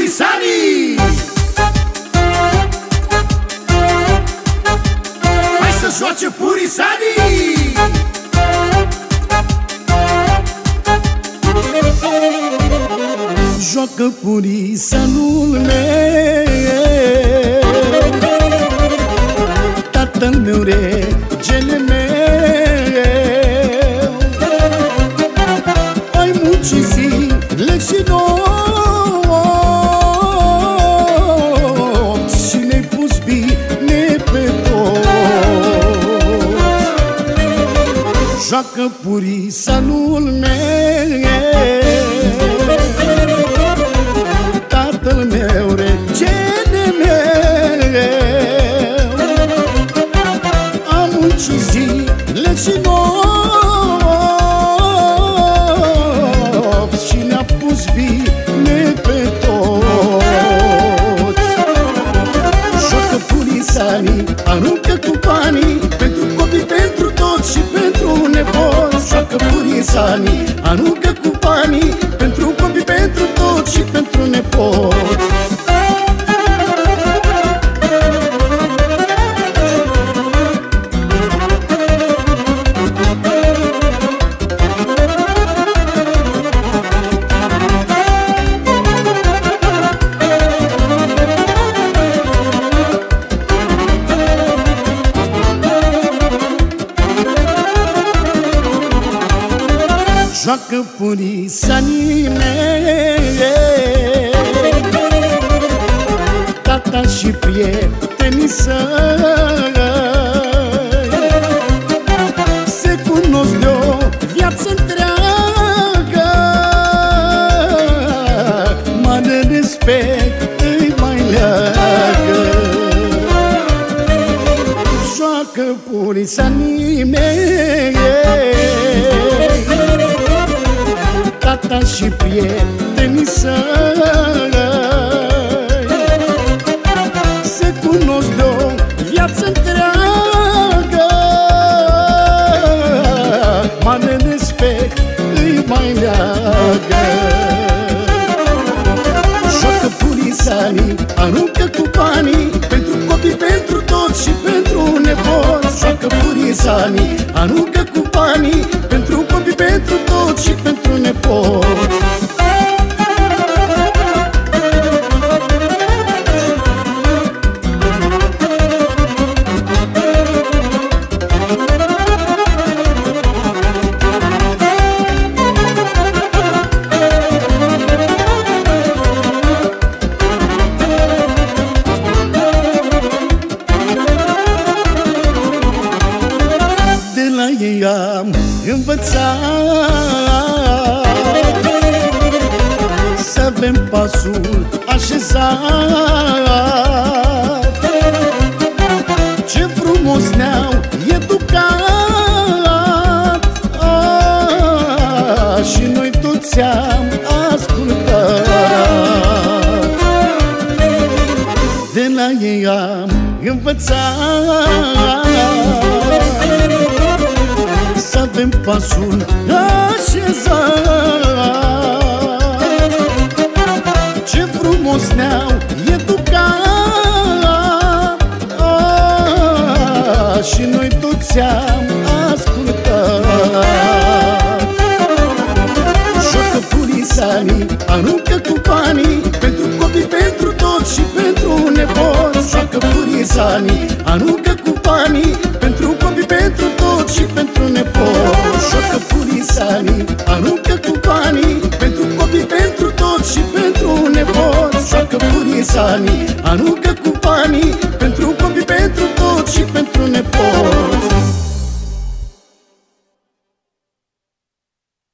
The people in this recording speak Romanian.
purisanii. Hai să joace purisanii. Joacă purisanul meu, tatăl meu, regele meu. Ai muncit zile și nopți și ne-ai pus bine pe toți. Joacă purisanul meu, tatăl meu, regele meu. Am muncit zile și nopți și ne-a pus bine pe toți. Joacă purisanii, aruncă cu banii, pentru copii, pentru toți și pentru nepoți. Joacă purisanii, aruncă cu banii, pentru copii, pentru toți și pentru nepoți. Joacă purisanii mei, tata și prietenii săi. Se cunosc de-o viață întreagă, mare respect îi mai leagă. Joacă purisanii mei, tata și prietenii săi. Se cunosc de-o viață întreagă, mare respect îi mai leagă. Joacă purisanii, aruncă cu banii, pentru copii, pentru toți și pentru nepoți. Joacă purisanii, aruncă cu banii, pentru copii, pentru toți și pentru nepoți. De la ei am învățat să avem pasul așezat. Ce frumos ne-au educat, și noi toți am ascultat. De la ei am învățat să avem pasul așezat. Ce frumos ne-au educat, și noi toți am ascultat. Joacă purisanii, aruncă cu banii, pentru copii, pentru toți și pentru nepoți. Joacă purisanii, aruncă cu banii, pentru copii, pentru toți și pentru nepoți. Joacă purisanii, aruncă cu banii, pentru copii, pentru toți și pentru nepoți. Joacă purisanii, aruncă cu banii,